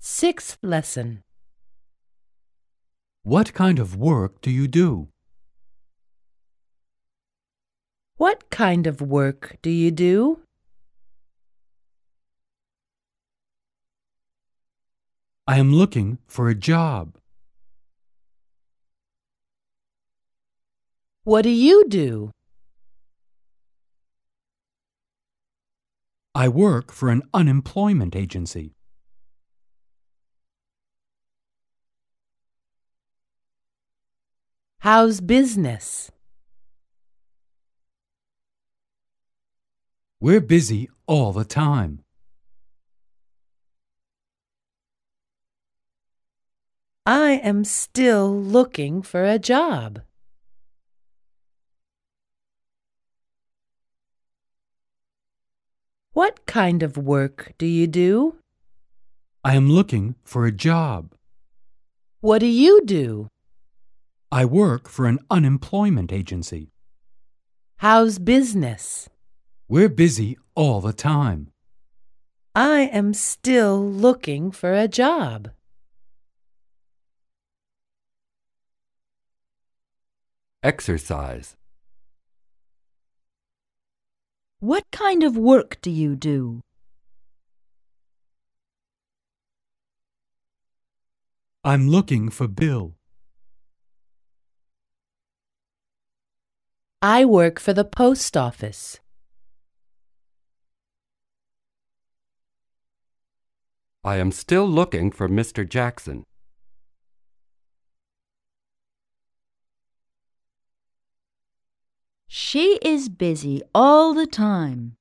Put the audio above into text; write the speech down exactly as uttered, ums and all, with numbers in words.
Sixth lesson. What kind of work do you do? What kind of work do you do? I am looking for a job. What do you do? I work for an unemployment agency. How's business? We're busy all the time. I am still looking for a job. What kind of work do you do? I am looking for a job. What do you do? I work for an unemployment agency. How's business? We're busy all the time. I am still looking for a job. Exercise. What kind of work do you do? I'm looking for Bill. I work for the post office. I am still looking for Mister Jackson. She is busy all the time.